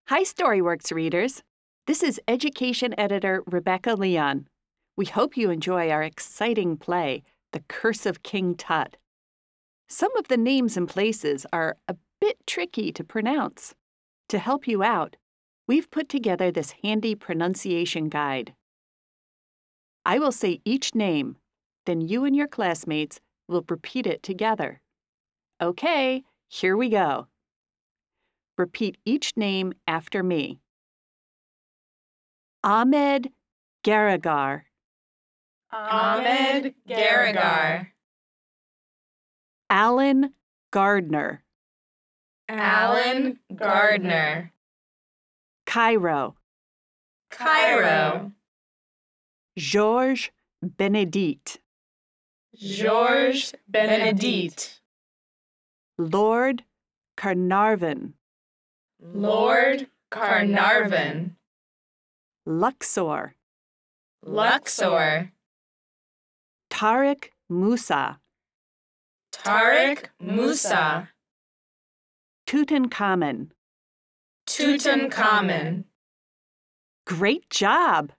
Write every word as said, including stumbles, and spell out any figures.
Hi, Storyworks readers. This is Education Editor Rebecca Leon. We hope you enjoy our exciting play, The Curse of King Tut. Some of the names and places are a bit tricky to pronounce. To help you out, we've put together this handy pronunciation guide. I will say each name, then you and your classmates will repeat it together. Okay, here we go. Repeat each name after me. Ahmed Garagar. Ahmed Garagar. Alan Gardner. Alan Gardner. Cairo. Cairo. Georges Benedict. Georges Benedict. Lord Carnarvon. Lord Carnarvon. Luxor. Luxor. Tariq Musa. Tariq Musa. Tutankhamun. Tutankhamun. Great job!